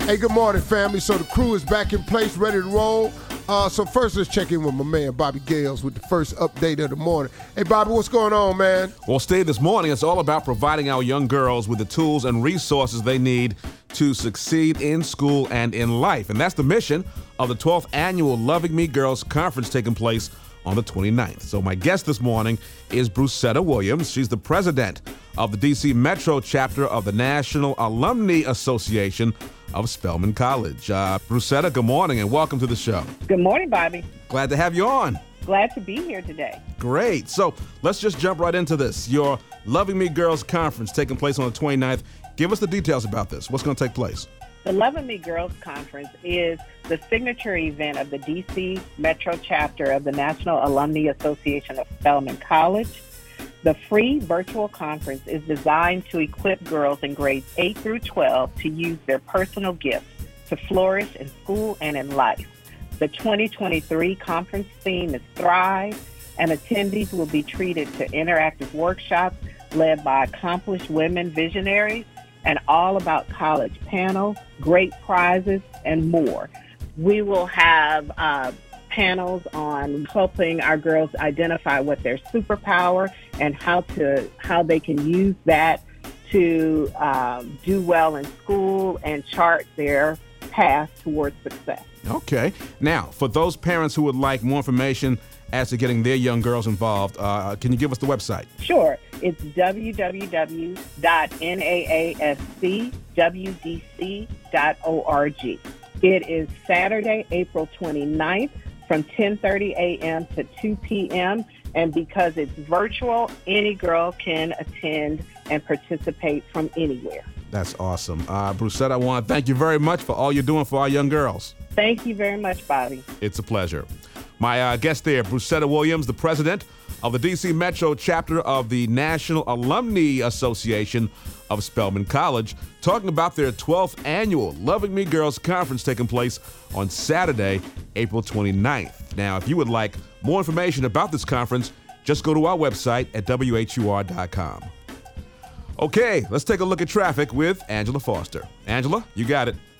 Hey, good morning, family. So the crew is back in place, ready to roll. So first, let's check in with my man, Bobby Gales, with the first update of the morning. Hey, Bobby, what's going on, man? Well, Steve, this morning, it's all about providing our young girls with the tools and resources they need to succeed in school and in life. And that's the mission of the 12th annual Loving Me Girls Conference taking place on the 29th. So my guest this morning is Brucetta Williams. She's the president of the D.C. Metro chapter of the National Alumni Association of Spelman College. Brucetta, good morning and welcome to the show. Good morning, Bobby. Glad to have you on. Glad to be here today. Great. So let's just jump right into this. Your Loving Me Girls Conference taking place on the 29th. Give us the details about this. What's going to take place? The Loving Me Girls Conference is the signature event of the D.C. Metro chapter of the National Alumni Association of Spelman College. The free virtual conference is designed to equip girls in grades 8 through 12 to use their personal gifts to flourish in school and in life. The 2023 conference theme is Thrive, and attendees will be treated to interactive workshops led by accomplished women visionaries and all about college panel, great prizes, and more. We will have panels on helping our girls identify what their superpower and how they can use that to do well in school and chart their path towards success. Okay. Now, for those parents who would like more information as to getting their young girls involved, can you give us the website? Sure. It's www.naascwdc.org. It is Saturday, April 29th from 10:30 a.m. to 2 p.m. And because it's virtual, any girl can attend and participate from anywhere. That's awesome. Brucetta, I want to thank you very much for all you're doing for our young girls. Thank you very much, Bobby. It's a pleasure. My guest there, Brucetta Williams, the president of the D.C. Metro chapter of the National Alumni Association of Spelman College, talking about their 12th annual Loving Me Girls Conference taking place on Saturday, April 29th. Now, if you would like more information about this conference, just go to our website at WHUR.com. Okay, let's take a look at traffic with Angela Foster. Angela, you got it.